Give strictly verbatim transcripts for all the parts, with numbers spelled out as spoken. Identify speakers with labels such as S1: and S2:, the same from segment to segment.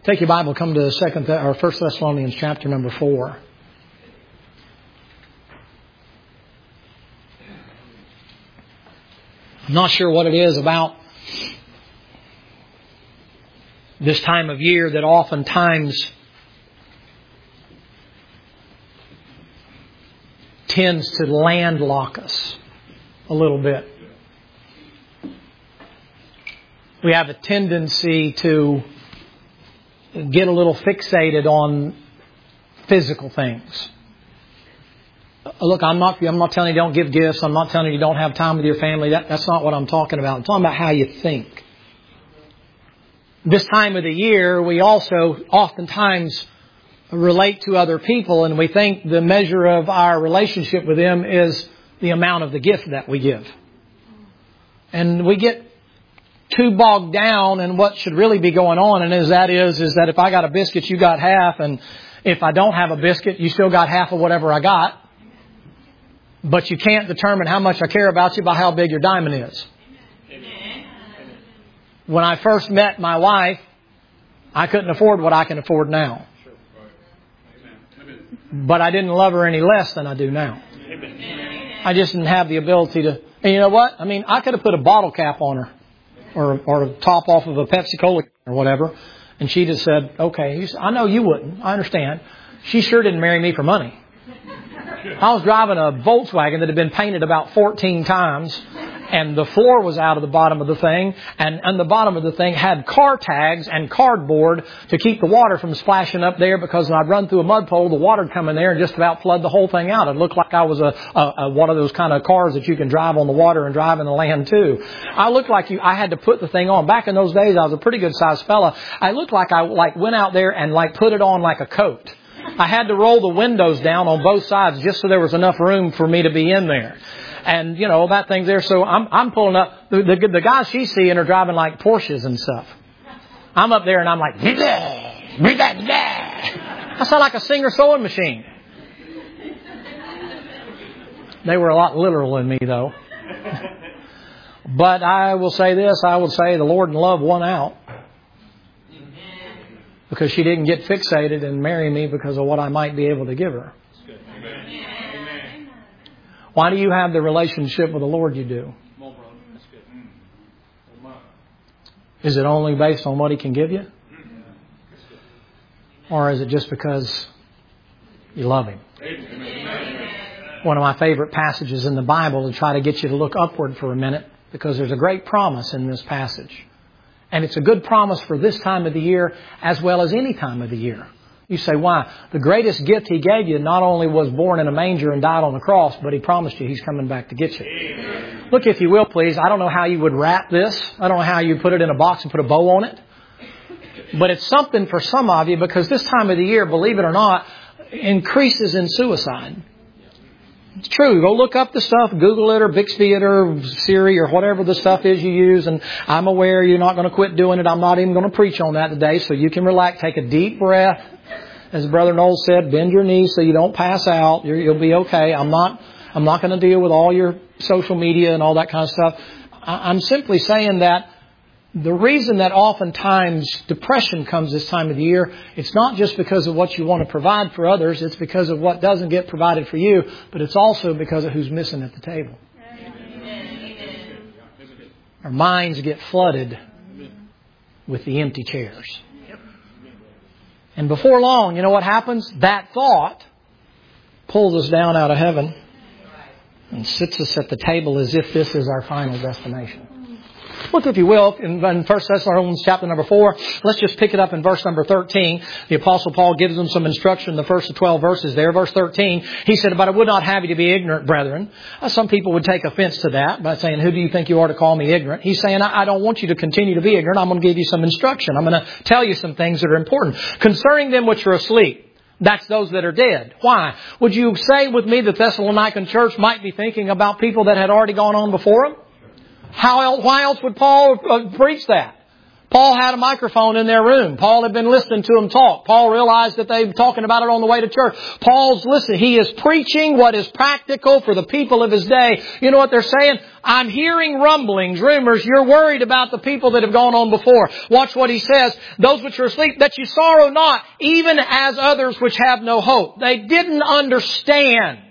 S1: Take your Bible, come to Second or First Thessalonians chapter number four. I'm not sure what it is about this time of year that oftentimes tends to landlock us a little bit. We have a tendency to get a little fixated on physical things. Look, I'm not, I'm not telling you don't give gifts. I'm not telling you you don't have time with your family. That, that's not what I'm talking about. I'm talking about how you think. This time of the year, we also oftentimes relate to other people, and we think the measure of our relationship with them is the amount of the gift that we give. And we get too bogged down in what should really be going on, and as that is, is that if I got a biscuit, you got half, and if I don't have a biscuit, you still got half of whatever I got. But you can't determine how much I care about you by how big your diamond is. When I first met my wife, I couldn't afford what I can afford now. But I didn't love her any less than I do now. I just didn't have the ability to. And you know what? I mean, I could have put a bottle cap on her. Or, or a top off of a Pepsi-Cola or whatever. And she just said, okay, I know you wouldn't. I understand. She sure didn't marry me for money. I was driving a Volkswagen that had been painted about fourteen times. And the floor was out of the bottom of the thing. And, and the bottom of the thing had car tags and cardboard to keep the water from splashing up there. Because when I'd run through a mud pole, the water would come in there and just about flood the whole thing out. It looked like I was a, a, a one of those kind of cars that you can drive on the water and drive in the land too. I looked like you. I had to put the thing on. Back in those days, I was a pretty good sized fella. I looked like I like went out there and like put it on like a coat. I had to roll the windows down on both sides just so there was enough room for me to be in there. And, you know, that thing's there. So I'm, I'm pulling up. The, the, the guys she's seeing are driving like Porsches and stuff. I'm up there and I'm like, I sound like a Singer sewing machine. They were a lot literal in me, though. But I will say this. I would say the Lord and love won out. Because she didn't get fixated and marry me because of what I might be able to give her. Why do you have the relationship with the Lord you do? Is it only based on what He can give you? Or is it just because you love Him? One of my favorite passages in the Bible to try to get you to look upward for a minute, because there's a great promise in this passage. And it's a good promise for this time of the year as well as any time of the year. You say, why? The greatest gift He gave you not only was born in a manger and died on the cross, but He promised you He's coming back to get you. Amen. Look, if you will, please. I don't know how you would wrap this. I don't know how you put it in a box and put a bow on it. But it's something for some of you, because this time of the year, believe it or not, increases in suicide. It's true. Go look up the stuff. Google it or Bixby it or Siri or whatever the stuff is you use. And I'm aware you're not going to quit doing it. I'm not even going to preach on that today. So you can relax. Take a deep breath. As Brother Noel said, bend your knees so you don't pass out. You're, you'll be okay. I'm not, I'm not going to deal with all your social media and all that kind of stuff. I, I'm simply saying that the reason that oftentimes depression comes this time of the year, it's not just because of what you want to provide for others. It's because of what doesn't get provided for you. But it's also because of who's missing at the table. Amen. Our minds get flooded with the empty chairs. And before long, you know what happens? That thought pulls us down out of heaven and sits us at the table as if this is our final destination. Look, if you will, in, in First Thessalonians chapter number four, let's just pick it up in verse number thirteen. The Apostle Paul gives them some instruction in the first twelve verses there. Verse thirteen, he said, but I would not have you to be ignorant, brethren. Uh, some people would take offense to that by saying, who do you think you are to call me ignorant? He's saying, I, I don't want you to continue to be ignorant. I'm going to give you some instruction. I'm going to tell you some things that are important. Concerning them which are asleep. That's those that are dead. Why? Would you say with me that Thessalonican church might be thinking about people that had already gone on before them? How else, why else would Paul uh, preach that? Paul had a microphone in their room. Paul had been listening to them talk. Paul realized that they were talking about it on the way to church. Paul's listening. He is preaching what is practical for the people of his day. You know what they're saying? I'm hearing rumblings, rumors. You're worried about the people that have gone on before. Watch what he says. Those which are asleep, that you sorrow not, even as others which have no hope. They didn't understand.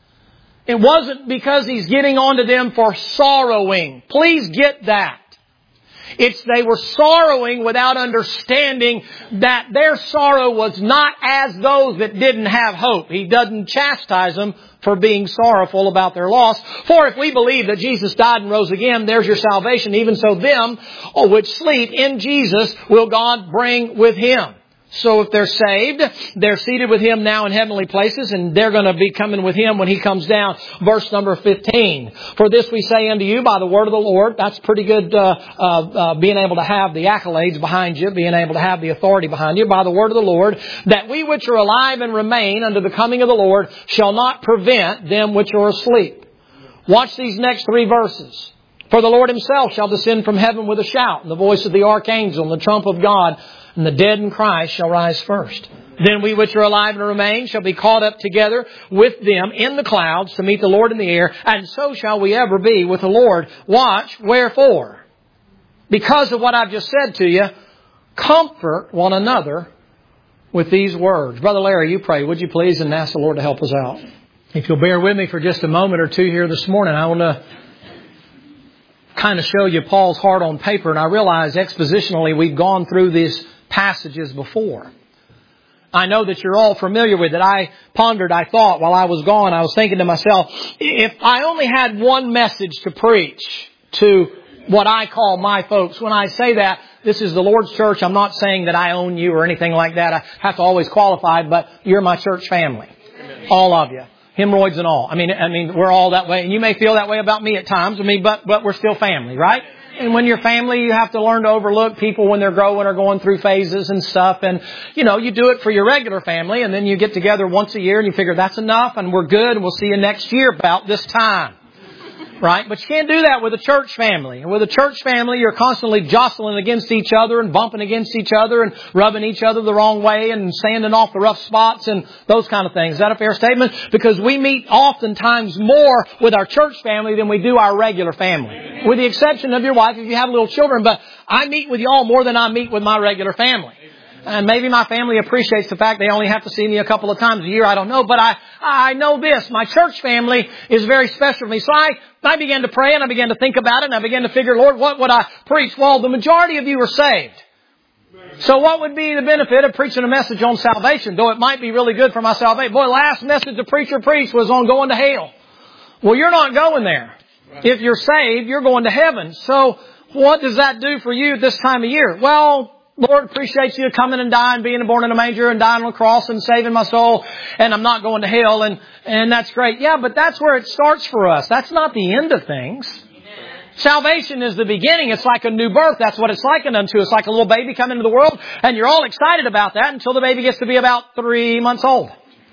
S1: It wasn't because he's getting on to them for sorrowing. Please get that. It's they were sorrowing without understanding that their sorrow was not as those that didn't have hope. He doesn't chastise them for being sorrowful about their loss. For if we believe that Jesus died and rose again, there's your salvation. Even so them which sleep in Jesus will God bring with Him. So if they're saved, they're seated with Him now in heavenly places, and they're going to be coming with Him when He comes down. Verse number fifteen. For this we say unto you by the word of the Lord. That's pretty good, uh, uh, uh, being able to have the accolades behind you, being able to have the authority behind you. By the word of the Lord, that we which are alive and remain unto the coming of the Lord shall not prevent them which are asleep. Watch these next three verses. For the Lord Himself shall descend from heaven with a shout, and the voice of the archangel, and the trump of God, and the dead in Christ shall rise first. Then we which are alive and remain shall be caught up together with them in the clouds to meet the Lord in the air, and so shall we ever be with the Lord. Watch, wherefore? Because of what I've just said to you, comfort one another with these words. Brother Larry, you pray, would you please, and ask the Lord to help us out. If you'll bear with me for just a moment or two here this morning, I want to kind of show you Paul's heart on paper, and I realize expositionally we've gone through these passages before. I know that you're all familiar with it. I pondered, I thought while I was gone, I was thinking to myself, if I only had one message to preach to what I call my folks. When I say that, this is the Lord's church. I'm not saying that I own you or anything like that. I have to always qualify, but you're my church family. Amen. All of you. Hemorrhoids and all. I mean, I mean, we're all that way. And you may feel that way about me at times. I mean, but, but we're still family, right? And when you're family, you have to learn to overlook people when they're growing or going through phases and stuff. And, you know, you do it for your regular family, and then you get together once a year and you figure that's enough and we're good and we'll see you next year about this time. Right? But you can't do that with a church family. And with a church family, you're constantly jostling against each other and bumping against each other and rubbing each other the wrong way and sanding off the rough spots and those kind of things. Is that a fair statement? Because we meet oftentimes more with our church family than we do our regular family. With the exception of your wife if you have little children. But I meet with y'all more than I meet with my regular family. And maybe my family appreciates the fact they only have to see me a couple of times a year. I don't know. But I, I know this. My church family is very special to me. So I, I began to pray and I began to think about it. And I began to figure, Lord, what would I preach? Well, the majority of you are saved. So what would be the benefit of preaching a message on salvation? Though it might be really good for my salvation. Boy, last message the preacher preached was on going to hell. Well, you're not going there. If you're saved, you're going to heaven. So what does that do for you this time of year? Well, Lord appreciates you coming and dying, being born in a manger and dying on a cross and saving my soul. And I'm not going to hell. And, and that's great. Yeah, but that's where it starts for us. That's not the end of things. Amen. Salvation is the beginning. It's like a new birth. That's what it's likened unto. It's like a little baby coming into the world. And you're all excited about that until the baby gets to be about three months old.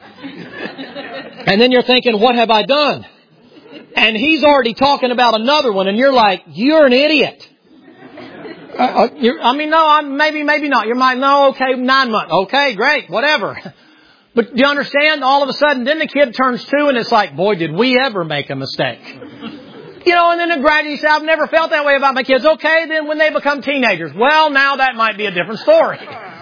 S1: And then you're thinking, what have I done? And he's already talking about another one. And you're like, you're an idiot. Uh, you're, I mean, no, I'm, maybe, maybe not. You might, no, okay, nine months. Okay, great, whatever. But do you understand? All of a sudden, then the kid turns two and it's like, boy, did we ever make a mistake. You know, and then the graduate says, I've never felt that way about my kids. Okay, then when they become teenagers, well, now that might be a different story.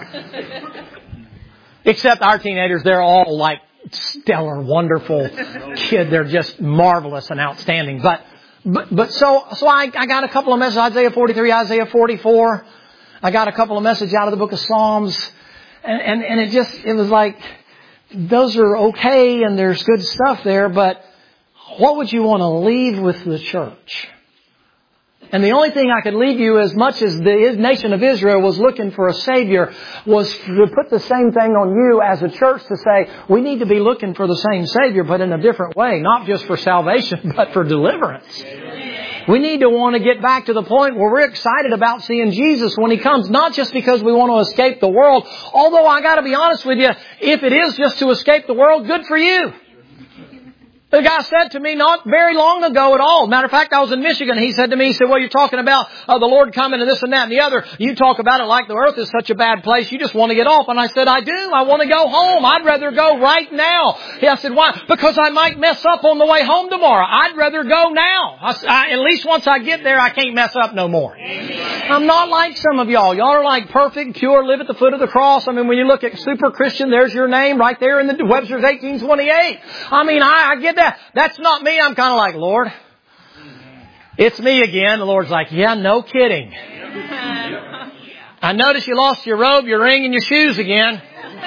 S1: Except our teenagers, they're all like stellar, wonderful kid. They're just marvelous and outstanding. But But, but so, so I, I got a couple of messages, Isaiah forty-three, Isaiah forty-four. I got a couple of messages out of the book of Psalms. And, and, and it just, it was like, those are okay and there's good stuff there, but what would you want to leave with the church? And the only thing I could leave you, as much as the nation of Israel was looking for a Savior, was to put the same thing on you as a church to say, we need to be looking for the same Savior, but in a different way. Not just for salvation, but for deliverance. We need to want to get back to the point where we're excited about seeing Jesus when He comes. Not just because we want to escape the world. Although I got to be honest with you, if it is just to escape the world, good for you. The guy said to me not very long ago at all. Matter of fact, I was in Michigan. He said to me, he said, well, you're talking about uh, the Lord coming and this and that and the other. You talk about it like the earth is such a bad place. You just want to get off. And I said, I do. I want to go home. I'd rather go right now. He, I said, why? Because I might mess up on the way home tomorrow. I'd rather go now. I, I, at least once I get there, I can't mess up no more. Amen. I'm not like some of y'all. Y'all are like perfect, pure, live at the foot of the cross. I mean, when you look at super Christian, there's your name right there in the Webster's eighteen twenty-eight. I mean, I, I get that. That's not me. I'm kind of like, Lord, it's me again. The Lord's like, yeah, no kidding. I noticed you lost your robe, your ring, and your shoes again.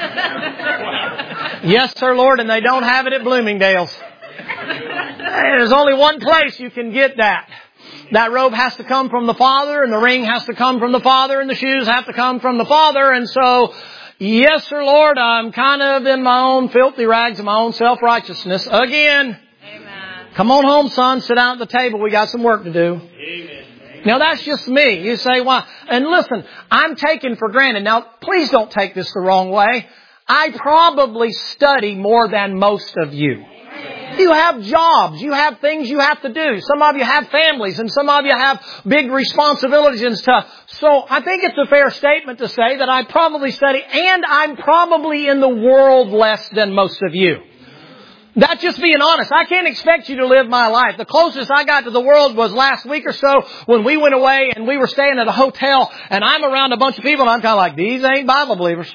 S1: Yes, sir, Lord, and they don't have it at Bloomingdale's. There's only one place you can get that. That robe has to come from the Father, and the ring has to come from the Father, and the shoes have to come from the Father. And so, yes, sir, Lord, I'm kind of in my own filthy rags of my own self-righteousness again. Amen. Come on home, son. Sit down at the table. We got some work to do. Amen. Now, that's just me. You say, why? And listen, I'm taken for granted. Now, please don't take this the wrong way. I probably study more than most of you. You have jobs. You have things you have to do. Some of you have families, and some of you have big responsibilities and stuff. So I think it's a fair statement to say that I probably study, and I'm probably in the world less than most of you. That's just being honest. I can't expect you to live my life. The closest I got to the world was last week or so when we went away and we were staying at a hotel, and I'm around a bunch of people, and I'm kind of like, these ain't Bible believers.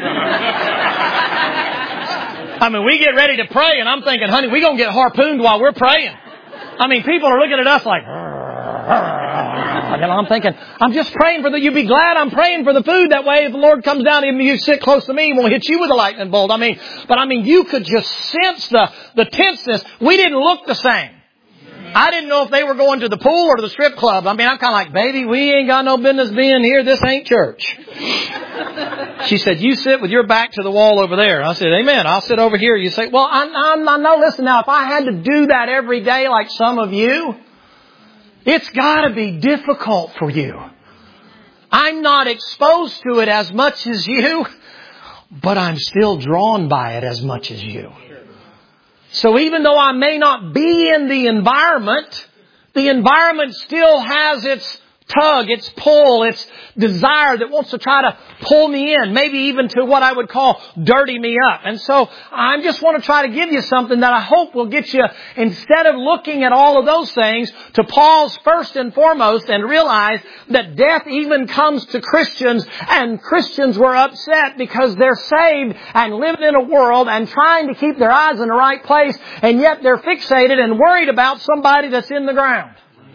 S1: I mean, we get ready to pray, and I'm thinking, honey, we're going to get harpooned while we're praying. I mean, people are looking at us like, and I'm thinking, I'm just praying for the, you'd be glad I'm praying for the food. That way, if the Lord comes down and you sit close to me, He won't hit you with a lightning bolt. I mean, but I mean, you could just sense the, the tenseness. We didn't look the same. I didn't know if they were going to the pool or to the strip club. I mean, I'm kind of like, baby, we ain't got no business being here. This ain't church. She said, you sit with your back to the wall over there. I said, amen. I'll sit over here. You say, well, I, I, I know. Listen, now, if I had to do that every day like some of you, it's got to be difficult for you. I'm not exposed to it as much as you, but I'm still drawn by it as much as you. So even though I may not be in the environment, the environment still has its tug, its pull, its desire that wants to try to pull me in, maybe even to what I would call dirty me up. And so I just want to try to give you something that I hope will get you, instead of looking at all of those things, to pause first and foremost and realize that death even comes to Christians, and Christians were upset because they're saved and living in a world and trying to keep their eyes in the right place, and yet they're fixated and worried about somebody that's in the ground.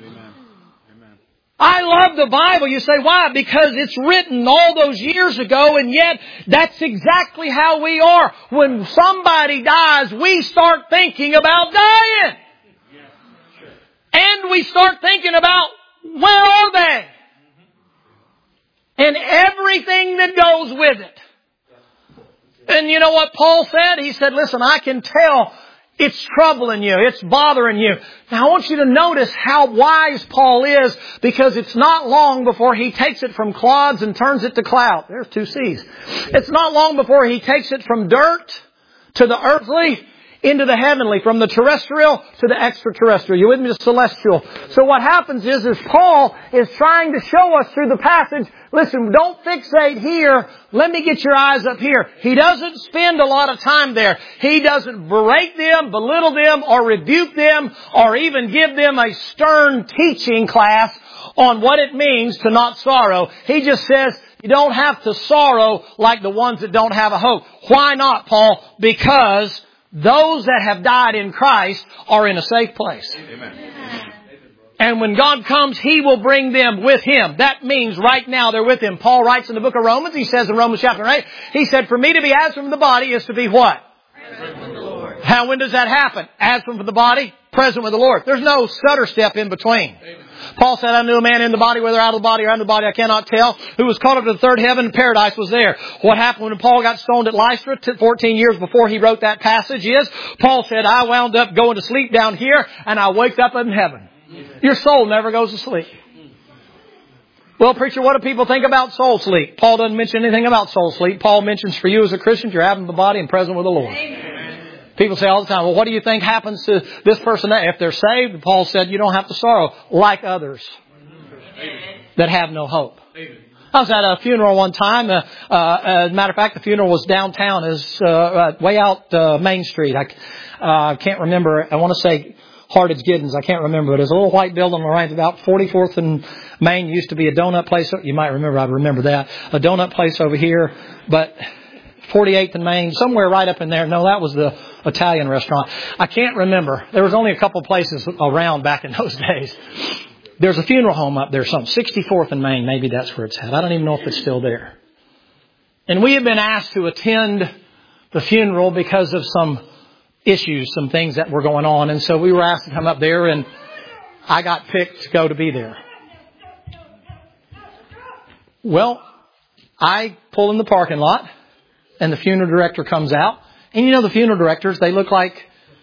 S1: I love the Bible. You say, why? Because it's written all those years ago, and yet that's exactly how we are. When somebody dies, we start thinking about dying. And we start thinking about, where are they? And everything that goes with it. And you know what Paul said? He said, listen, I can tell it's troubling you. It's bothering you. Now I want you to notice how wise Paul is, because it's not long before he takes it from clods and turns it to cloud. There's two C's. It's not long before he takes it from dirt to the earthly into the heavenly, from the terrestrial to the extraterrestrial. You with me? The celestial. So what happens is, is Paul is trying to show us through the passage, listen, don't fixate here. Let me get your eyes up here. He doesn't spend a lot of time there. He doesn't berate them, belittle them, or rebuke them, or even give them a stern teaching class on what it means to not sorrow. He just says, you don't have to sorrow like the ones that don't have a hope. Why not, Paul? Because those that have died in Christ are in a safe place. Amen. And when God comes, He will bring them with Him. That means right now they're with Him. Paul writes in the book of Romans, he says in Romans chapter eight, he said, for me to be absent from the body is to be what? Present with the Lord. How, when does that happen? Absent from the body, present with the Lord. There's no stutter step in between. Amen. Paul said, I knew a man in the body, whether out of the body or out of the body, I cannot tell, who was caught up to the third heaven, and paradise was there. What happened when Paul got stoned at Lystra fourteen years before he wrote that passage is, Paul said, I wound up going to sleep down here, and I waked up in heaven. Your soul never goes to sleep. Well, preacher, what do people think about soul sleep? Paul doesn't mention anything about soul sleep. Paul mentions for you as a Christian, you're having the body and present with the Lord. Amen. People say all the time, well, what do you think happens to this person? If they're saved, Paul said, you don't have to sorrow like others that have no hope. I was at a funeral one time. Uh, uh, as a matter of fact, the funeral was downtown, is uh, uh, way out uh, Main Street. I uh, can't remember. I want to say Hardage Giddens. I can't remember. But there's a little white building on the right, about forty-fourth and Main. Used to be a donut place. You might remember. I remember that. A donut place over here. But forty-eighth and Main, somewhere right up in there. No, that was the Italian restaurant. I can't remember. There was only a couple places around back in those days. There's a funeral home up there, something, sixty-fourth and Main. Maybe that's where it's at. I don't even know if it's still there. And we have been asked to attend the funeral because of some issues, some things that were going on. And so we were asked to come up there, and I got picked to go to be there. Well, I pull in the parking lot, and the funeral director comes out. And you know the funeral directors, they look like...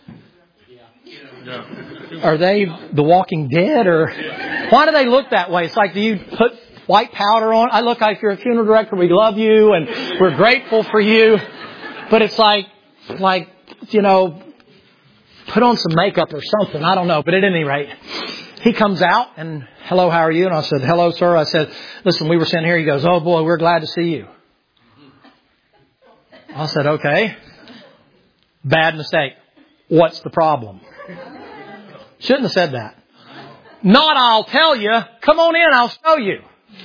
S1: Are they The Walking Dead, or why do they look that way? It's like, do you put white powder on? I look like, you're a funeral director. We love you and we're grateful for you. But it's like, like, you know, put on some makeup or something. I don't know. But at any rate, he comes out and, hello, how are you? And I said, hello, sir. I said, listen, we were sitting here. He goes, oh boy, we're glad to see you. I said, okay. Bad mistake. What's the problem? Shouldn't have said that. Not, I'll tell you. Come on in, I'll show you.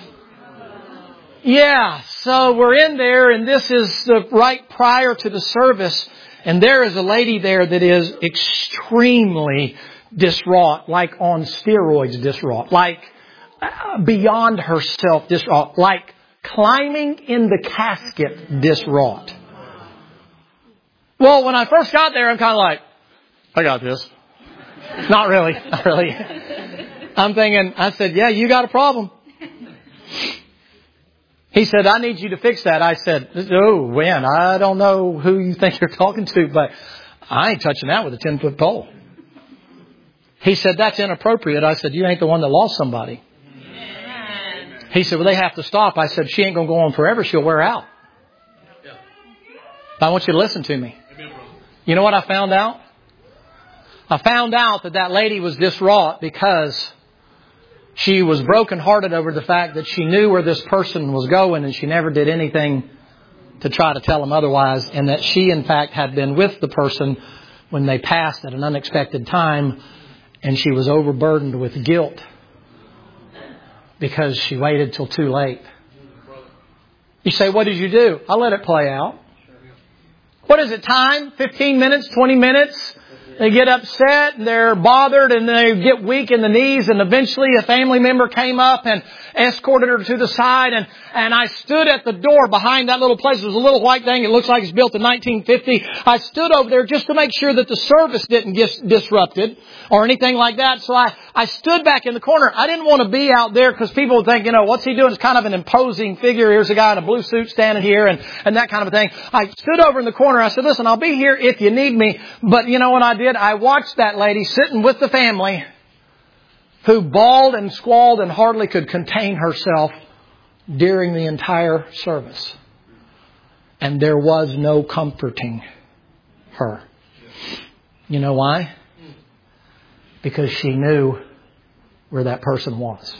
S1: Yeah, so we're in there, and this is the right prior to the service. And there is a lady there that is extremely distraught, like on steroids distraught, like beyond herself distraught, like climbing in the casket distraught. Well, when I first got there, I'm kind of like, I got this. Not really, not really. I'm thinking, I said, yeah, you got a problem. He said, I need you to fix that. I said, oh, when? I don't know who you think you're talking to, but I ain't touching that with a ten-foot pole. He said, that's inappropriate. I said, you ain't the one that lost somebody. He said, well, they have to stop. I said, she ain't going to go on forever. She'll wear out. I want you to listen to me. You know what I found out? I found out that that lady was distraught because she was brokenhearted over the fact that she knew where this person was going, and she never did anything to try to tell him otherwise, and that she, in fact, had been with the person when they passed at an unexpected time, and she was overburdened with guilt because she waited till too late. You say, what did you do? I let it play out. What is it, time? fifteen minutes, twenty minutes? They get upset, and they're bothered, and they get weak in the knees, and eventually a family member came up and escorted her to the side, and, and I stood at the door behind that little place. It was a little white thing. It looks like it's built in nineteen fifty. I stood over there just to make sure that the service didn't get disrupted or anything like that. So I, I stood back in the corner. I didn't want to be out there because people would think, you know, what's he doing? It's kind of an imposing figure. Here's a guy in a blue suit standing here and, and that kind of a thing. I stood over in the corner. I said, listen, I'll be here if you need me. But you know what I did? I watched that lady sitting with the family who bawled and squalled and hardly could contain herself during the entire service. And there was no comforting her. You know why? Because she knew where that person was.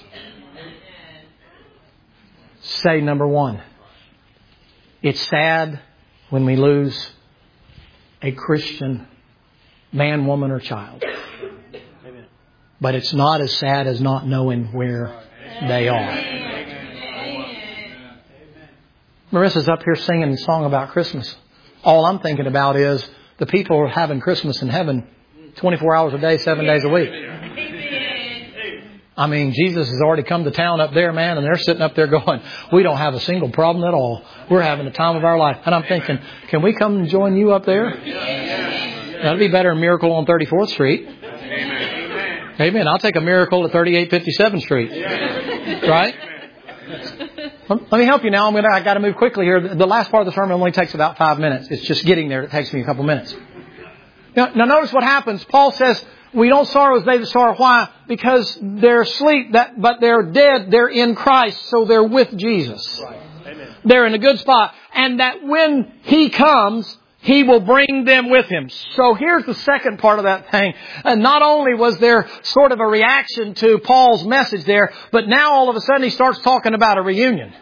S1: Say number one. It's sad when we lose a Christian man, woman, or child. But it's not as sad as not knowing where they are. Marissa's up here singing a song about Christmas. All I'm thinking about is the people are having Christmas in heaven twenty-four hours a day, seven days a week. I mean, Jesus has already come to town up there, man, and they're sitting up there going, we don't have a single problem at all. We're having the time of our life. And I'm thinking, can we come and join you up there? That'd be better than Miracle on thirty-fourth Street. Amen. Amen. I'll take a miracle at thirty-eight fifty-seventh Street. Right? Let me help you now. I'm gonna, I got to move quickly here. The last part of the sermon only takes about five minutes. It's just getting there. It takes me a couple minutes. Now, now notice what happens. Paul says, we don't sorrow as they that sorrow. Why? Because they're asleep, that, but they're dead. They're in Christ, so they're with Jesus. Right. Amen. They're in a good spot. And that when He comes, He will bring them with Him. So here's the second part of that thing. And not only was there sort of a reaction to Paul's message there, but now all of a sudden he starts talking about a reunion.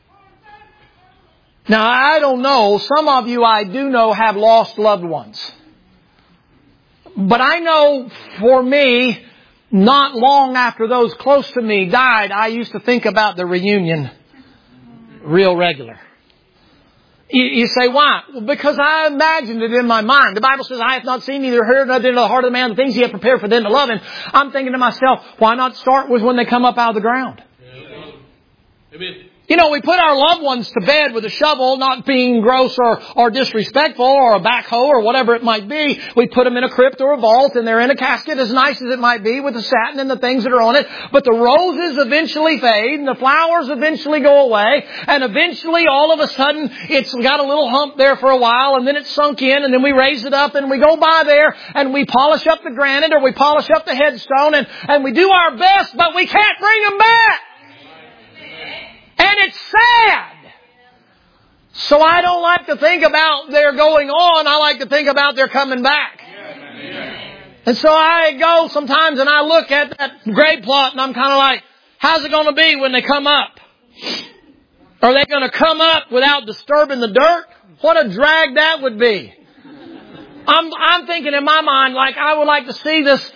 S1: Now I don't know, some of you I do know have lost loved ones. But I know for me, not long after those close to me died, I used to think about the reunion real regular. You, you say, why? Well, because I imagined it in my mind. The Bible says, I have not seen, neither heard, nor into the heart of the man the things He hath prepared for them to love Him. I'm thinking to myself, why not start with when they come up out of the ground? Amen. You know, we put our loved ones to bed with a shovel, not being gross or, or disrespectful, or a backhoe or whatever it might be. We put them in a crypt or a vault, and they're in a casket, as nice as it might be, with the satin and the things that are on it. But the roses eventually fade, and the flowers eventually go away, and eventually all of a sudden it's got a little hump there for a while, and then it's sunk in, and then we raise it up, and we go by there, and we polish up the granite, or we polish up the headstone, and, and we do our best, but we can't bring them back. And it's sad. So I don't like to think about their going on. I like to think about their coming back. And so I go sometimes and I look at that grave plot and I'm kind of like, how's it going to be when they come up? Are they going to come up without disturbing the dirt? What a drag that would be. I'm, I'm thinking in my mind, like, I would like to see this.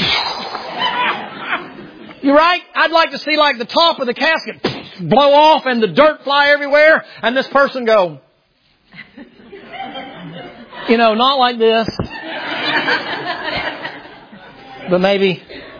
S1: You're right? I'd like to see like the top of the casket blow off and the dirt fly everywhere and this person go, you know, not like this, but maybe.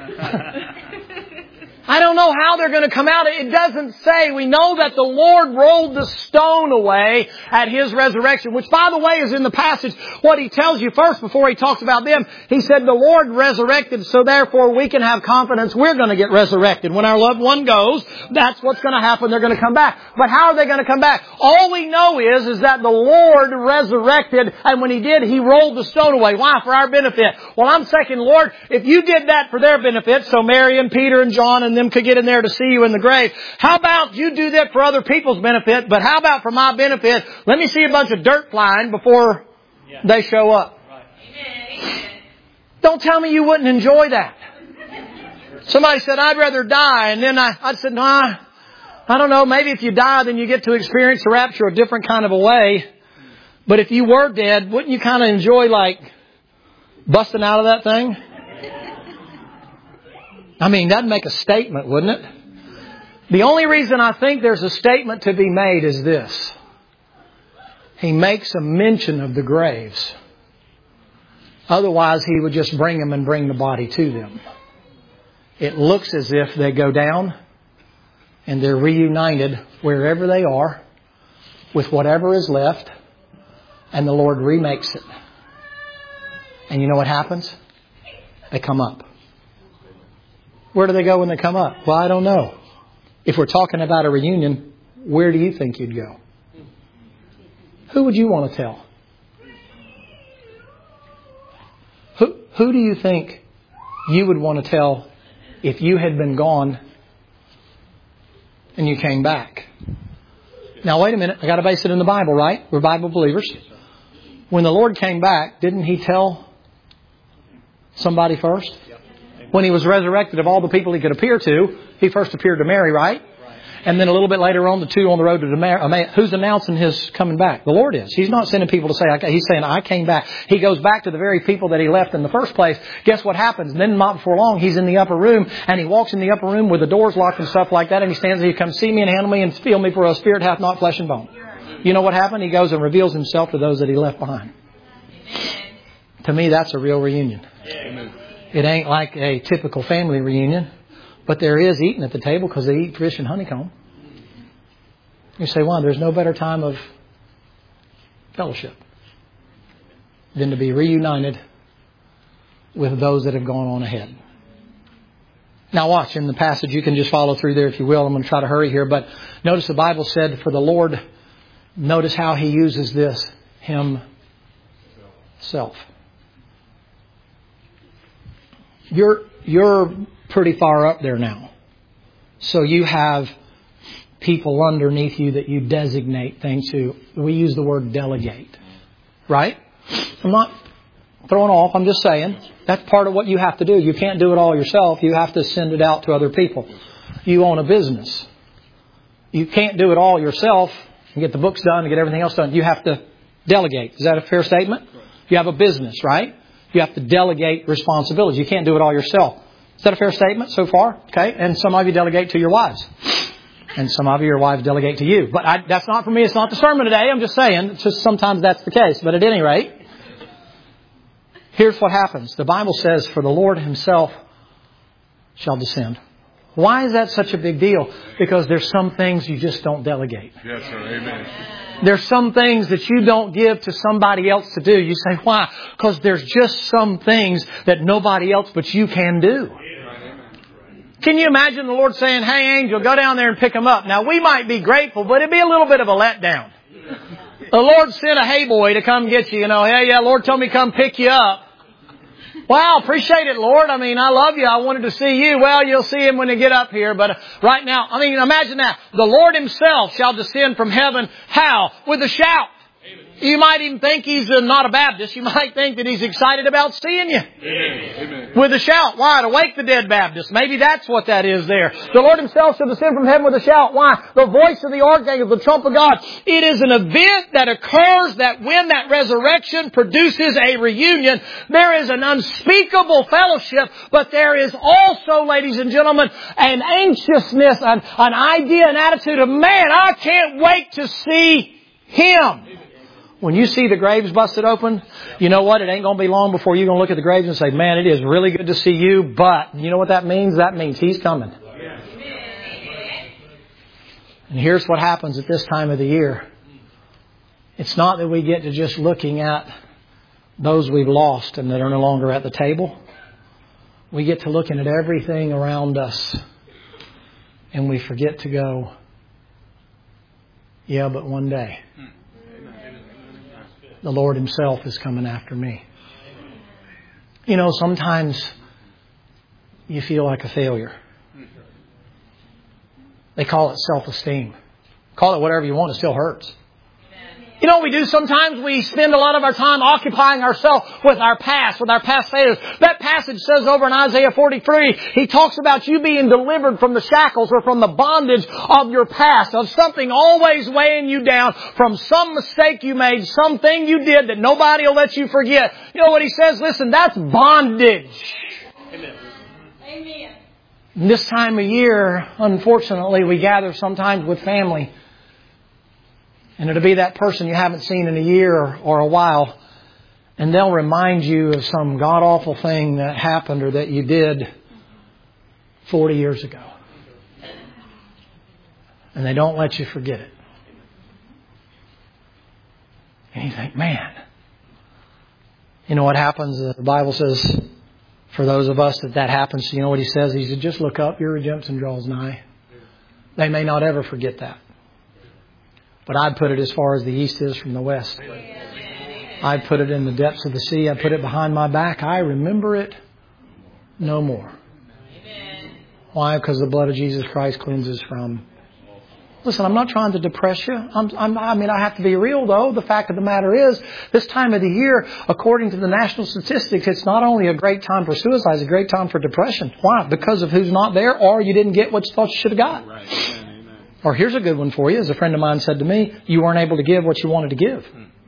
S1: I don't know how they're going to come out. It doesn't say. We know that the Lord rolled the stone away at His resurrection, which, by the way, is in the passage. What He tells you first before He talks about them, He said the Lord resurrected, so therefore we can have confidence we're going to get resurrected. When our loved one goes, that's what's going to happen. They're going to come back. But how are they going to come back? All we know is, is that the Lord resurrected, and when He did, He rolled the stone away. Why? For our benefit. Well, I'm thinking, Lord, if you did that for their benefit, so Mary and Peter and John and them could get in there to see you in the grave. How about you do that for other people's benefit, but how about for my benefit? Let me see a bunch of dirt flying before yeah. they show up. Right. Don't tell me you wouldn't enjoy that. Somebody said, I'd rather die. And then I, I said, nah, I don't know. Maybe if you die, then you get to experience the rapture a different kind of a way. But if you were dead, wouldn't you kind of enjoy like busting out of that thing? I mean, that'd make a statement, wouldn't it? The only reason I think there's a statement to be made is this. He makes a mention of the graves. Otherwise, He would just bring them and bring the body to them. It looks as if they go down and they're reunited wherever they are with whatever is left, and the Lord remakes it. And you know what happens? They come up. Where do they go when they come up? Well, I don't know. If we're talking about a reunion, where do you think you'd go? Who would you want to tell? Who, who do you think you would want to tell if you had been gone and you came back? Now, wait a minute. I got to base it in the Bible, right? We're Bible believers. When the Lord came back, didn't He tell somebody first? When He was resurrected, of all the people He could appear to, He first appeared to Mary, right? Right. And then a little bit later on, the two on the road to Emmaus. Who's announcing His coming back? The Lord is. He's not sending people to say, He's saying, I came back. He goes back to the very people that He left in the first place. Guess what happens? And then not before long, He's in the upper room, and He walks in the upper room with the doors locked and stuff like that, and He stands there, He comes see me and handle me and feel me, for a spirit hath not flesh and bone. You know what happened? He goes and reveals Himself to those that He left behind. To me, that's a real reunion. Amen. It ain't like a typical family reunion, but there is eating at the table because they eat fish and honeycomb. You say, well, there's no better time of fellowship than to be reunited with those that have gone on ahead. Now watch, in the passage, you can just follow through there if you will. I'm going to try to hurry here, but notice the Bible said, for the Lord, notice how He uses this, Himself. You're you're pretty far up there now. So you have people underneath you that you designate things to. We use the word delegate. Right? I'm not throwing off. I'm just saying that's part of what you have to do. You can't do it all yourself. You have to send it out to other people. You own a business. You can't do it all yourself and get the books done and get everything else done. You have to delegate. Is that a fair statement? You have a business, right? You have to delegate responsibilities. You can't do it all yourself. Is that a fair statement so far? Okay. And some of you delegate to your wives. And some of you, your wives delegate to you. But I, that's not for me. It's not the sermon today. I'm just saying. It's just sometimes that's the case. But at any rate, here's what happens. The Bible says, for the Lord Himself shall descend. Why is that such a big deal? Because there's some things you just don't delegate.
S2: Yes, sir. Amen.
S1: There's some things that you don't give to somebody else to do. You say, why? Because there's just some things that nobody else but you can do. Can you imagine the Lord saying, hey, angel, go down there and pick them up? Now, we might be grateful, but it'd be a little bit of a letdown. The Lord sent a hay boy to come get you. You know, yeah, yeah, Lord told me to come pick you up. Wow, appreciate it, Lord. I mean, I love you. I wanted to see you. Well, you'll see Him when they get up here. But right now, I mean, imagine that. The Lord Himself shall descend from heaven. How? With a shout. You might even think He's not a Baptist. You might think that He's excited about seeing you.
S2: Amen.
S1: With a shout. Why? To wake the dead Baptist. Maybe that's what that is there. The Lord Himself shall descend from heaven with a shout. Why? The voice of the archangel, the trump of God. It is an event that occurs that when that resurrection produces a reunion, there is an unspeakable fellowship, but there is also, ladies and gentlemen, an anxiousness, an, an idea, an attitude of, man, I can't wait to see Him. When you see the graves busted open, you know what? It ain't going to be long before you're going to look at the graves and say, man, it is really good to see you. But you know what that means? That means He's coming. And here's what happens at this time of the year. It's not that we get to just looking at those we've lost and that are no longer at the table. We get to looking at everything around us. And we forget to go, yeah, but one day the Lord Himself is coming after me. You know, sometimes you feel like a failure. They call it self-esteem. Call it whatever you want, it still hurts. You know what we do sometimes? We spend a lot of our time occupying ourselves with our past, with our past failures. That passage says over in Isaiah forty-three, He talks about you being delivered from the shackles or from the bondage of your past, of something always weighing you down, from some mistake you made, something you did that nobody will let you forget. You know what He says? Listen, that's bondage. Amen. Amen. This time of year, unfortunately, we gather sometimes with family. And it'll be that person you haven't seen in a year or, or a while. And they'll remind you of some god-awful thing that happened or that you did forty years ago. And they don't let you forget it. And you think, man. You know what happens? The Bible says, for those of us that that happens, you know what He says? He said, just look up, your redemption draws nigh. They may not ever forget that. But I'd put it as far as the east is from the west. I'd put it in the depths of the sea. I'd put it behind my back. I remember it no more. Why? Because the blood of Jesus Christ cleanses from. Listen, I'm not trying to depress you. I'm, I'm, I mean, I have to be real, though. The fact of the matter is, this time of the year, according to the national statistics, it's not only a great time for suicide, it's a great time for depression. Why? Because of who's not there, or you didn't get what you thought you should have got. Right. Or here's a good one for you. As a friend of mine said to me, you weren't able to give what you wanted to give.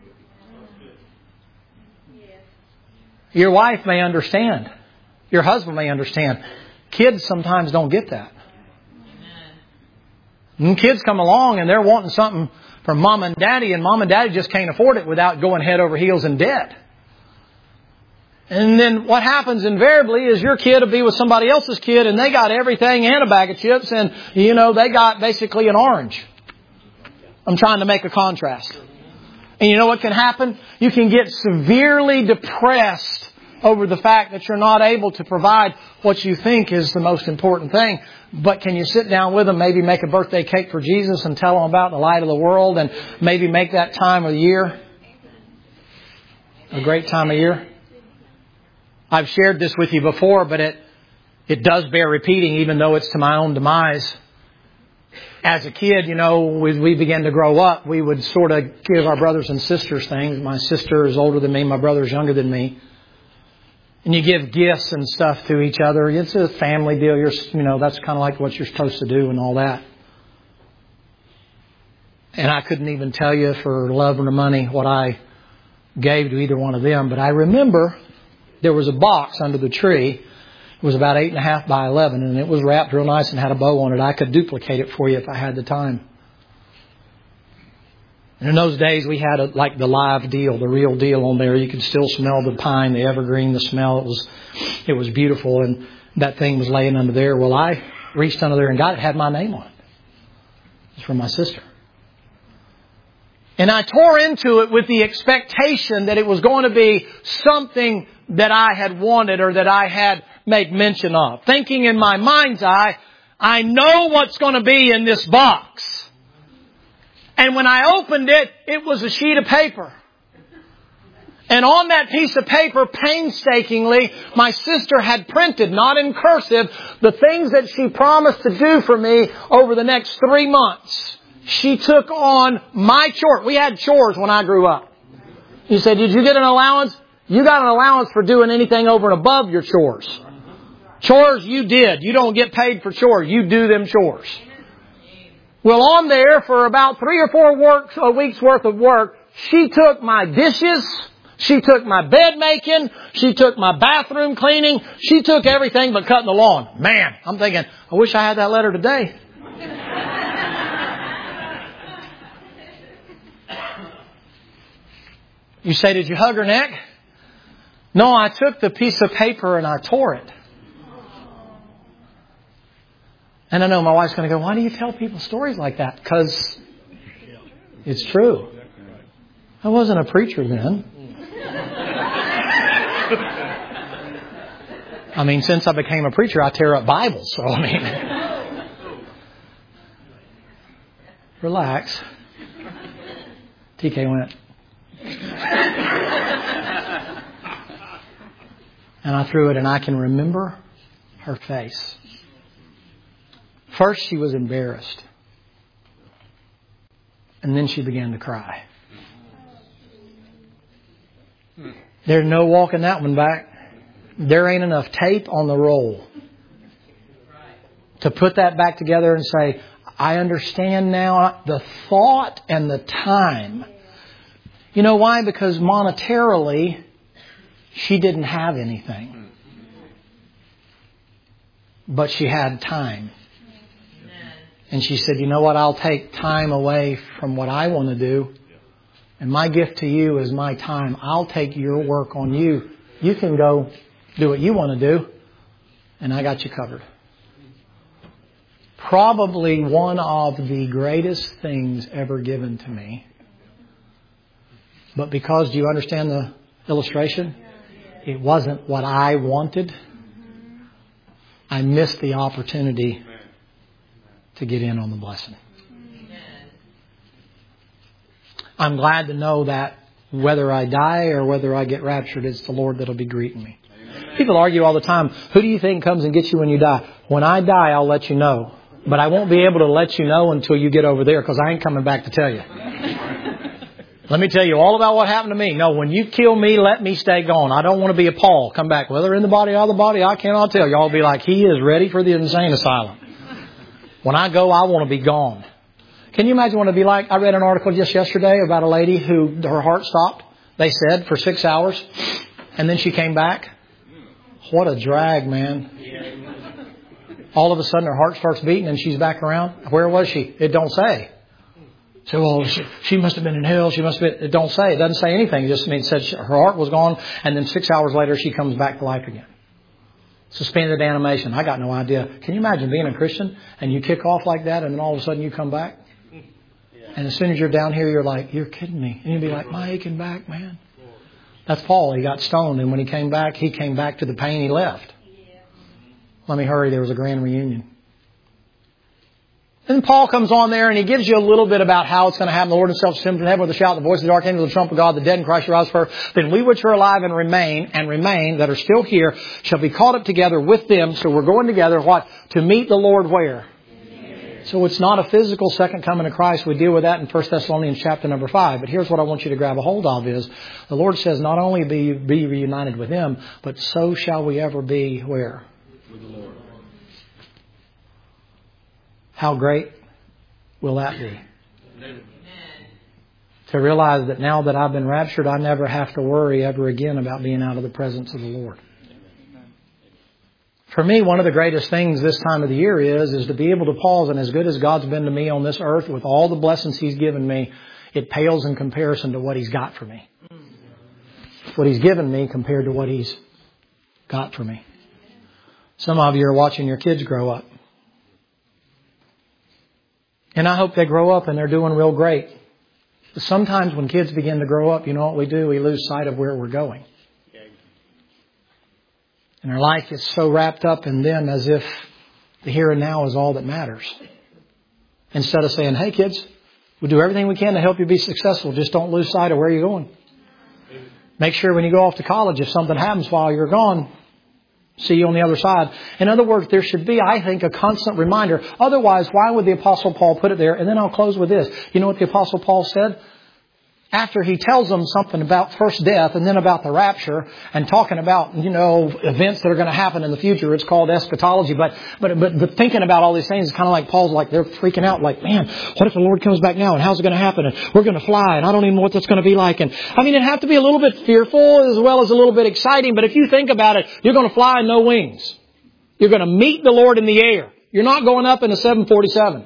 S1: Your wife may understand. Your husband may understand. Kids sometimes don't get that. And kids come along and they're wanting something from mom and daddy, and mom and daddy just can't afford it without going head over heels in debt. And then what happens invariably is your kid will be with somebody else's kid and they got everything and a bag of chips, and, you know, they got basically an orange. I'm trying to make a contrast. And you know what can happen? You can get severely depressed over the fact that you're not able to provide what you think is the most important thing. But can you sit down with them, maybe make a birthday cake for Jesus and tell them about the light of the world, and maybe make that time of the year a great time of year? I've shared this with you before, but it it does bear repeating, even though it's to my own demise. as a kid, you know, as we began to grow up, we would sort of give our brothers and sisters things. My sister is older than me. My brother is younger than me. And you give gifts and stuff to each other. It's a family deal. You're, you know, that's kind of like what you're supposed to do and all that. And I couldn't even tell you for love or money what I gave to either one of them. But I remember there was a box under the tree. It was about eight and a half by eleven, and it was wrapped real nice and had a bow on it. I could duplicate it for you if I had the time. And in those days, we had a, like the live deal, the real deal on there. You could still smell the pine, the evergreen, the smell. It was, it was beautiful, and that thing was laying under there. Well, I reached under there and got it. It had my name on it. It's from my sister. And I tore into it with the expectation that it was going to be something that I had wanted or that I had made mention of. Thinking in my mind's eye, I know what's going to be in this box. And when I opened it, it was a sheet of paper. And on that piece of paper, painstakingly, my sister had printed, not in cursive, the things that she promised to do for me over the next three months. She took on my chore. We had chores when I grew up. You said, did you get an allowance? You got an allowance for doing anything over and above your chores. Chores you did. You don't get paid for chores. You do them chores. Well, on there for about three or four work, a week's worth of work, she took my dishes. She took my bed making. She took my bathroom cleaning. She took everything but cutting the lawn. Man, I'm thinking, I wish I had that letter today. You say, did you hug her neck? No, I took the piece of paper and I tore it. And I know my wife's going to go, why do you tell people stories like that? Because it's true. I wasn't a preacher then. I mean, since I became a preacher, I tear up Bibles. So, I mean, relax. T K went. And I threw it, and I can remember her face. First, she was embarrassed. And then she began to cry. There's no walking that one back. There ain't enough tape on the roll to put that back together and say, I understand now the thought and the time. You know why? Because monetarily, she didn't have anything. But she had time. And she said, you know what? I'll take time away from what I want to do. And my gift to you is my time. I'll take your work on you. You can go do what you want to do. And I got you covered. Probably one of the greatest things ever given to me. But because, do you understand the illustration? It wasn't what I wanted. I missed the opportunity to get in on the blessing. I'm glad to know that whether I die or whether I get raptured, it's the Lord that'll be greeting me. People argue all the time, who do you think comes and gets you when you die? When I die, I'll let you know. But I won't be able to let you know until you get over there because I ain't coming back to tell you. Let me tell you all about what happened to me. No, when you kill me, let me stay gone. I don't want to be a Paul. Come back. Whether in the body or out of the body, I cannot tell. Y'all be like, he is ready for the insane asylum. When I go, I want to be gone. Can you imagine what it'd be like? I read an article just yesterday about a lady who her heart stopped, they said, for six hours. And then she came back. What a drag, man. All of a sudden her heart starts beating and she's back around. Where was she? It don't say. So, well, she, she must have been in hell. She must have been. It don't say. It doesn't say anything. It just means it said she, her heart was gone. And then six hours later, she comes back to life again. Suspended animation. I got no idea. Can you imagine being a Christian and you kick off like that and then all of a sudden you come back? And as soon as you're down here, you're like, you're kidding me. And you'd be like, my aching back, man. That's Paul. He got stoned. And when he came back, he came back to the pain he left. Let me hurry. There was a grand reunion. Then Paul comes on there and he gives you a little bit about how it's going to happen. The Lord himself shall from heaven with a shout, the voice of the archangel, the trump of God, the dead in Christ shall rise first. Then we which are alive and remain, and remain, that are still here, shall be caught up together with them. So we're going together, what? To meet the Lord where? So it's not a physical second coming of Christ. We deal with that in First Thessalonians chapter number five. But here's what I want you to grab a hold of is the Lord says not only be, be reunited with Him, but so shall we ever be where? With the Lord. How great will that be? Amen. To realize that now that I've been raptured, I never have to worry ever again about being out of the presence of the Lord. For me, one of the greatest things this time of the year is, is to be able to pause, and as good as God's been to me on this earth with all the blessings He's given me, it pales in comparison to what He's got for me. What He's given me compared to what He's got for me. Some of you are watching your kids grow up. And I hope they grow up and they're doing real great. But sometimes when kids begin to grow up, you know what we do? We lose sight of where we're going. And our life gets so wrapped up in them as if the here and now is all that matters. Instead of saying, hey kids, we'll do everything we can to help you be successful. Just don't lose sight of where you're going. Make sure when you go off to college, if something happens while you're gone, see you on the other side. In other words, there should be, I think, a constant reminder. Otherwise, why would the Apostle Paul put it there? And then I'll close with this. You know what the Apostle Paul said? After he tells them something about first death and then about the rapture and talking about, you know, events that are going to happen in the future. It's called eschatology. But, but, but, but thinking about all these things is kind of like Paul's like, they're freaking out like, man, what if the Lord comes back now and how's it going to happen? And we're going to fly and I don't even know what that's going to be like. And I mean, it'd have to be a little bit fearful as well as a little bit exciting. But if you think about it, you're going to fly in no wings. You're going to meet the Lord in the air. You're not going up in a seven forty-seven.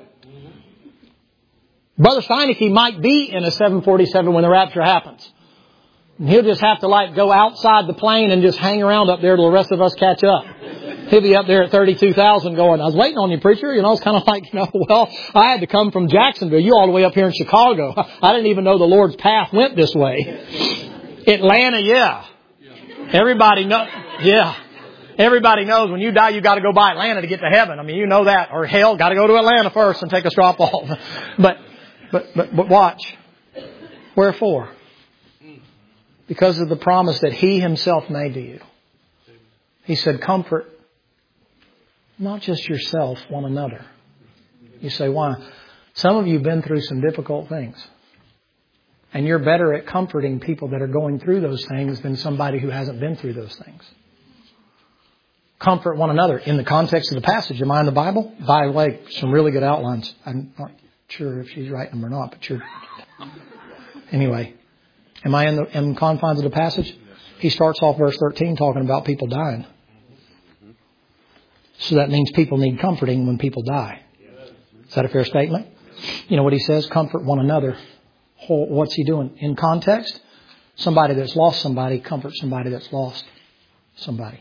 S1: Brother Steineke might be in a seven forty-seven when the rapture happens. And he'll just have to like go outside the plane and just hang around up there till the rest of us catch up. He'll be up there at thirty-two thousand going, I was waiting on you, preacher. You know, it's kind of like, you know, well, I had to come from Jacksonville. You all the way up here in Chicago. I didn't even know the Lord's path went this way. Atlanta, yeah. Everybody know, yeah. Everybody knows when you die, you got to go by Atlanta to get to heaven. I mean, you know that. Or hell, got to go to Atlanta first and take a drop off. But, but, but, but watch. Wherefore? Because of the promise that He Himself made to you. He said, comfort not just yourself, one another. You say, why? Some of you have been through some difficult things. And you're better at comforting people that are going through those things than somebody who hasn't been through those things. Comfort one another. In the context of the passage, am I in the Bible? By the way, some really good outlines. I'm not sure if she's writing them or not, but you're... Anyway, am I in the in confines of the passage? He starts off verse thirteen talking about people dying. So that means people need comforting when people die. Is that a fair statement? You know what he says? Comfort one another. What's he doing? In context, somebody that's lost somebody, comfort somebody that's lost somebody.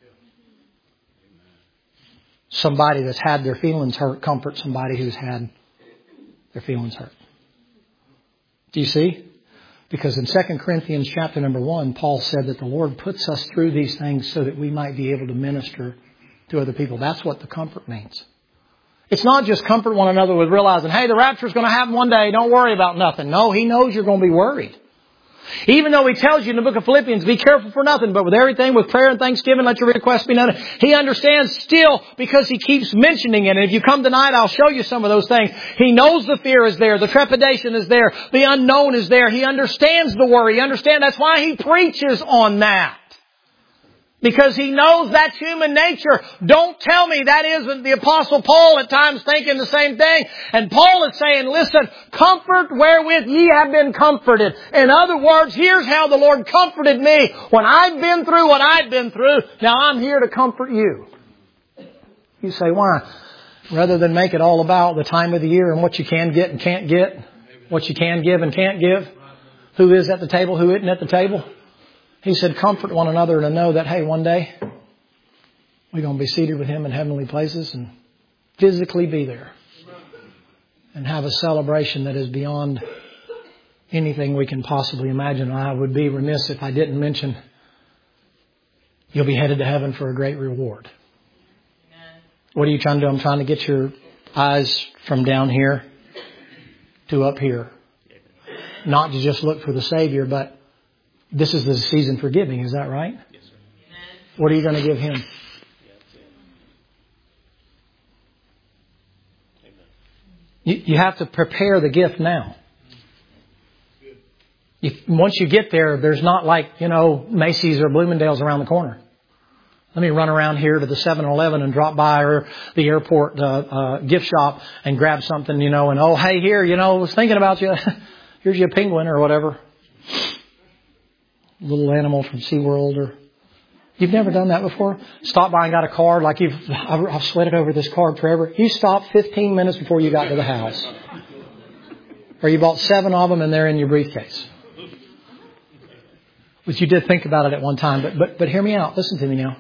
S1: Somebody that's had their feelings hurt, comfort somebody who's had their feelings hurt. Do you see? Because in Second Corinthians chapter number one, Paul said that the Lord puts us through these things so that we might be able to minister to other people. That's what the comfort means. It's not just comfort one another with realizing, hey, the rapture is going to happen one day. Don't worry about nothing. No, He knows you're going to be worried. Even though He tells you in the book of Philippians, be careful for nothing, but with everything, with prayer and thanksgiving, let your requests be known. He understands still because He keeps mentioning it. And if you come tonight, I'll show you some of those things. He knows the fear is there. The trepidation is there. The unknown is there. He understands the worry. He understands. That's why He preaches on that. Because He knows that's human nature. Don't tell me that isn't the Apostle Paul at times thinking the same thing. And Paul is saying, listen, comfort wherewith ye have been comforted. In other words, here's how the Lord comforted me when I've been through what I've been through. Now I'm here to comfort you. You say, why? Rather than make it all about the time of the year and what you can get and can't get, what you can give and can't give, who is at the table, who isn't at the table. He said, comfort one another to know that, hey, one day we're going to be seated with Him in heavenly places and physically be there and have a celebration that is beyond anything we can possibly imagine. I would be remiss if I didn't mention you'll be headed to heaven for a great reward. Amen. What are you trying to do? I'm trying to get your eyes from down here to up here. Not to just look for the Savior, but this is the season for giving. Is that right? Yes, sir. What are you going to give Him?
S3: Amen.
S1: You, you have to prepare the gift now. You, once you get there, there's not like, you know, Macy's or Bloomingdale's around the corner. Let me run around here to the seven eleven and drop by or the airport uh, uh, gift shop and grab something, you know, and, oh, hey, here, you know, I was thinking about you. Here's your penguin or whatever. Little animal from SeaWorld. Or you've never done that before? Stopped by and got a card like you've, I've, I've sweated over this card forever. You stopped fifteen minutes before you got to the house. Or you bought seven of them and they're in your briefcase. But you did think about it at one time. But, but, but hear me out. Listen to me now.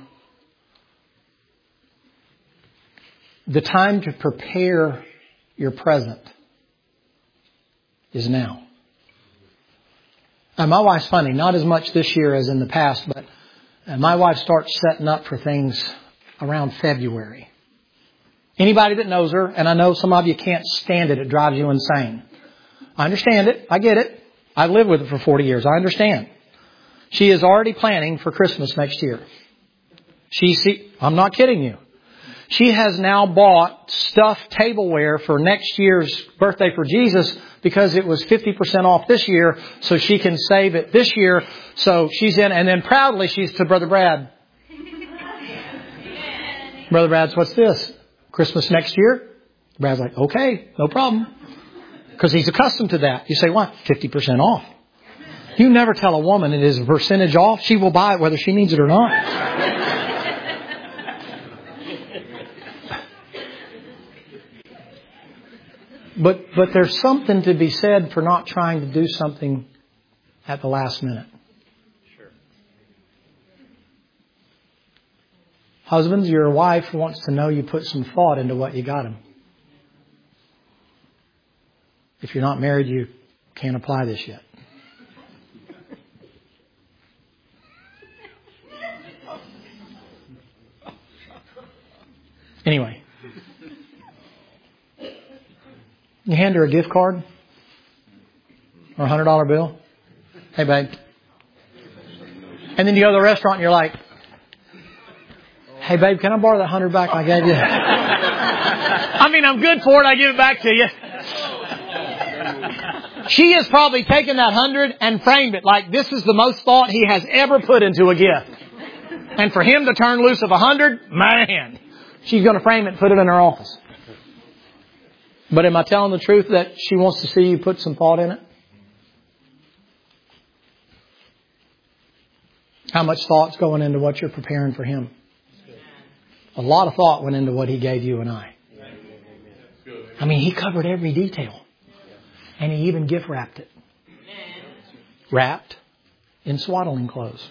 S1: The time to prepare your present is now. And my wife's funny, not as much this year as in the past, but my wife starts setting up for things around February. Anybody that knows her, and I know some of you can't stand it, it drives you insane. I understand it. I get it. I've lived with it for forty years. I understand. She is already planning for Christmas next year. She see, I'm not kidding you. She has now bought stuffed tableware for next year's birthday for Jesus because it was fifty percent off this year, so she can save it this year. So she's in, and then proudly she's to Brother Brad. Brother Brad's, what's this? Christmas next year? Brad's like, okay, no problem. Because he's accustomed to that. You say, what? fifty percent off. You never tell a woman it is a percentage off. She will buy it whether she needs it or not. But but there's something to be said for not trying to do something at the last minute. Sure. Husbands, your wife wants to know you put some thought into what you got him. If you're not married, you can't apply this yet. Anyway. You hand her a gift card or a hundred dollar bill. Hey, babe. And then you go to the restaurant and you're like, hey, babe, can I borrow that hundred back I gave you? I mean, I'm good for it. I give it back to you. She has probably taken that hundred and framed it like this is the most thought he has ever put into a gift. And for him to turn loose of a hundred, man, she's going to frame it and put it in her office. But am I telling the truth that she wants to see you put some thought in it? How much thought's going into what you're preparing for him? A lot of thought went into what he gave you and I. I mean, he covered every detail. And he even gift wrapped it. Wrapped in swaddling clothes.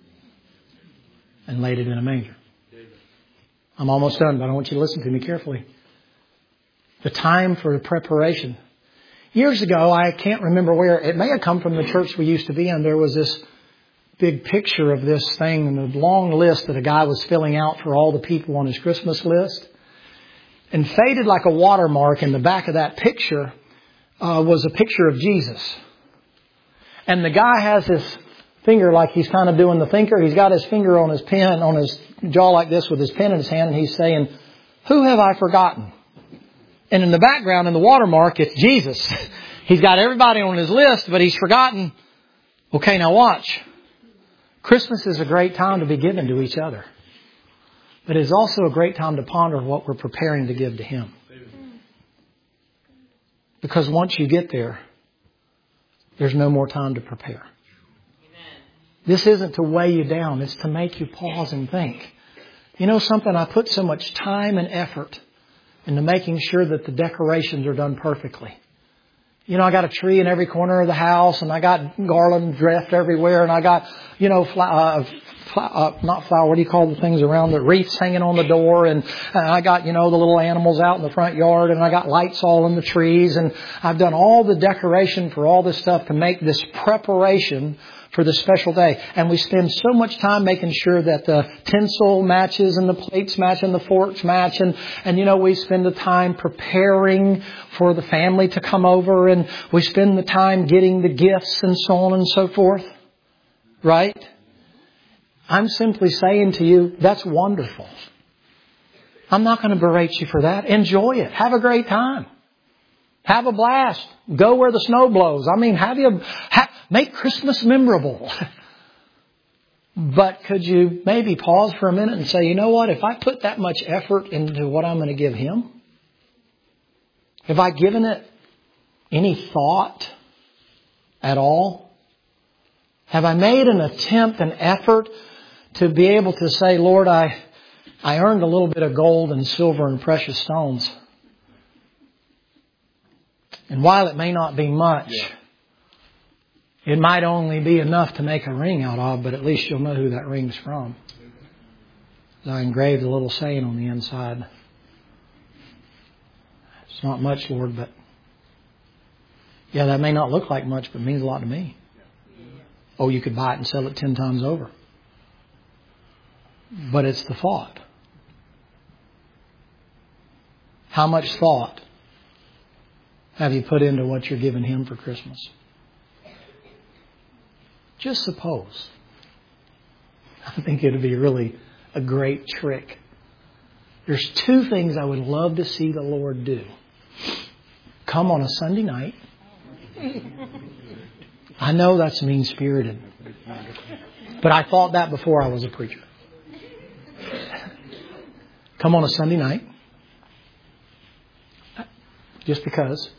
S1: And laid it in a manger. I'm almost done, but I want you to listen to me carefully. The time for preparation. Years ago, I can't remember where, it may have come from the church we used to be in. There was this big picture of this thing and a long list that a guy was filling out for all the people on his Christmas list. And faded like a watermark in the back of that picture uh, was a picture of Jesus. And the guy has his finger like he's kind of doing the thinker. He's got his finger on his pen, on his jaw like this with his pen in his hand. And he's saying, who have I forgotten? And in the background, in the watermark, it's Jesus. He's got everybody on his list, but he's forgotten. Okay, now watch. Christmas is a great time to be given to each other. But it's also a great time to ponder what we're preparing to give to Him. Because once you get there, there's no more time to prepare. This isn't to weigh you down. It's to make you pause and think. You know something? I put so much time and effort into making sure that the decorations are done perfectly. You know, I got a tree in every corner of the house, and I got garland dressed everywhere, and I got, you know, fl- uh, fl- uh, not flower, what do you call the things around the wreaths hanging on the door, and, and I got, you know, the little animals out in the front yard, and I got lights all in the trees, and I've done all the decoration for all this stuff to make this preparation for the special day. And we spend so much time making sure that the tinsel matches and the plates match and the forks match. And, and you know, we spend the time preparing for the family to come over. And we spend the time getting the gifts and so on and so forth. Right? I'm simply saying to you, that's wonderful. I'm not going to berate you for that. Enjoy it. Have a great time. Have a blast. Go where the snow blows. I mean, have you, ha, make Christmas memorable. But could you maybe pause for a minute and say, you know what? If I put that much effort into what I'm going to give Him, have I given it any thought at all? Have I made an attempt, an effort to be able to say, Lord, I, I earned a little bit of gold and silver and precious stones. And while it may not be much, yeah. It might only be enough to make a ring out of, but at least you'll know who that ring's from. I engraved a little saying on the inside. It's not much, Lord, but yeah, that may not look like much, but it means a lot to me. Oh, you could buy it and sell it ten times over. But it's the thought. How much thought have you put into what you're giving Him for Christmas? Just suppose. I think it would be really a great trick. There's two things I would love to see the Lord do. Come on a Sunday night. I know that's mean-spirited. But I thought that before I was a preacher. Come on a Sunday night. Just because.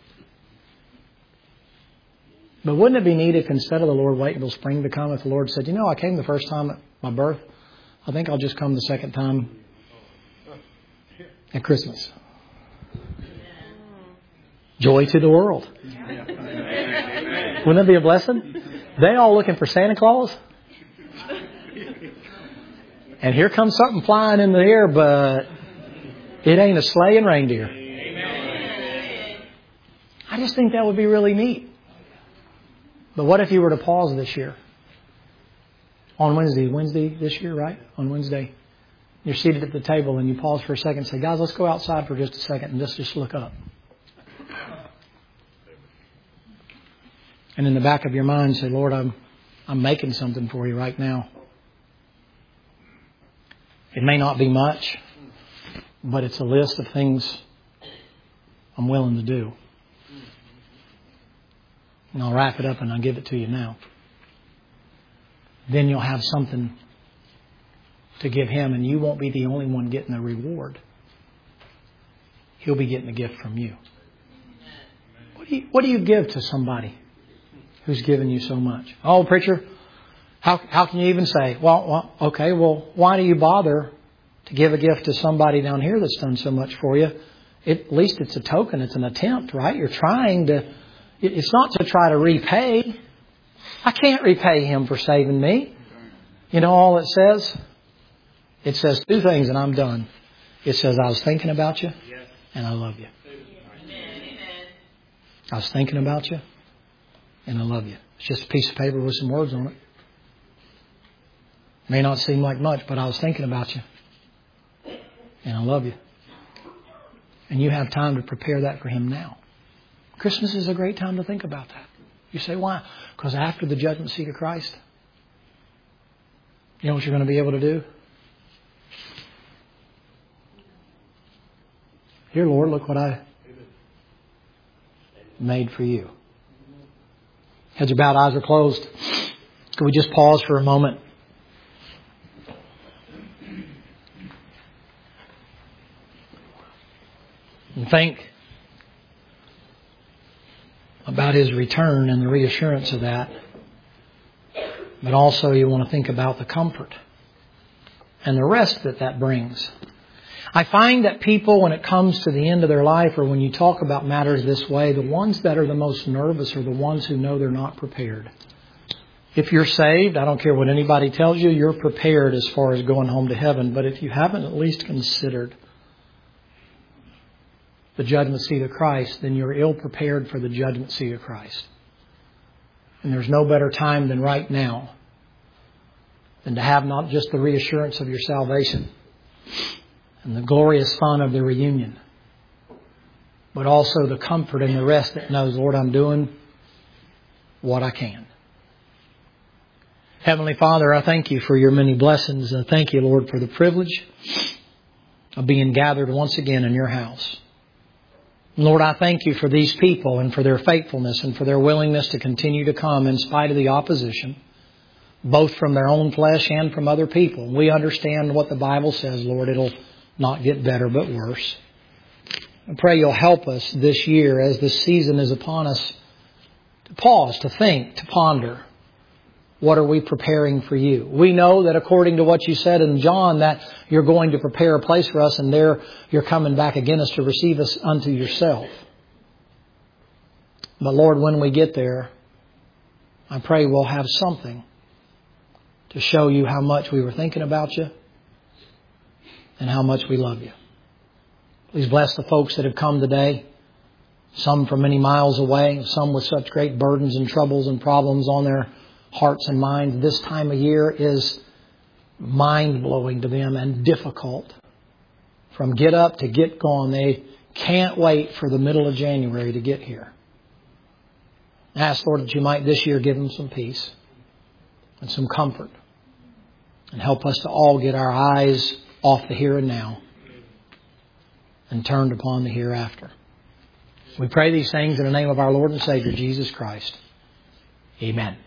S1: But wouldn't it be neat if instead of the Lord waiting until spring to come, if the Lord said, you know, I came the first time at my birth. I think I'll just come the second time at Christmas. Joy to the world. Wouldn't it be a blessing? They all looking for Santa Claus. And here comes something flying in the air, but it ain't a sleigh and reindeer. I just think that would be really neat. But what if you were to pause this year? On Wednesday, Wednesday this year, right? On Wednesday. You're seated at the table and you pause for a second and say, guys, let's go outside for just a second and just, just look up. And in the back of your mind say, Lord, I'm, I'm making something for you right now. It may not be much, but it's a list of things I'm willing to do. And I'll wrap it up and I'll give it to you now. Then you'll have something to give Him, and you won't be the only one getting the reward. He'll be getting a gift from you. What do you, what do you give to somebody who's given you so much? Oh, preacher, how how can you even say, well, well, okay, well, why do you bother to give a gift to somebody down here that's done so much for you? It, at least it's a token, it's an attempt, right? You're trying to. It's not to try to repay. I can't repay Him for saving me. You know all it says? It says two things and I'm done. It says, I was thinking about you and I love you. I was thinking about you and I love you. It's just a piece of paper with some words on it. May not seem like much, but I was thinking about you and I love you. And you have time to prepare that for Him now. Christmas is a great time to think about that. You say, why? Because after the judgment seat of Christ, you know what you're going to be able to do? Here, Lord, look what I made for you. Heads are bowed, eyes are closed. Could we just pause for a moment? And think about His return and the reassurance of that. But also you want to think about the comfort and the rest that that brings. I find that people, when it comes to the end of their life, or when you talk about matters this way, the ones that are the most nervous are the ones who know they're not prepared. If you're saved, I don't care what anybody tells you, you're prepared as far as going home to heaven. But if you haven't at least considered the judgment seat of Christ, then you're ill prepared for the judgment seat of Christ. And there's no better time than right now than to have not just the reassurance of your salvation and the glorious fun of the reunion, but also the comfort and the rest that knows, Lord, I'm doing what I can. Heavenly Father, I thank You for Your many blessings. And I thank You, Lord, for the privilege of being gathered once again in Your house. Lord, I thank You for these people and for their faithfulness and for their willingness to continue to come in spite of the opposition, both from their own flesh and from other people. We understand what the Bible says, Lord. It'll not get better but worse. I pray You'll help us this year as this season is upon us to pause, to think, to ponder. What are we preparing for You? We know that according to what You said in John, that You're going to prepare a place for us, and there You're coming back again as to receive us unto Yourself. But Lord, when we get there, I pray we'll have something to show You how much we were thinking about You and how much we love You. Please bless the folks that have come today, some from many miles away, some with such great burdens and troubles and problems on their hearts and minds. This time of year is mind-blowing to them and difficult. From get up to get gone, they can't wait for the middle of January to get here. I ask, Lord, that You might this year give them some peace and some comfort and help us to all get our eyes off the here and now and turned upon the hereafter. We pray these things in the name of our Lord and Savior, Jesus Christ. Amen.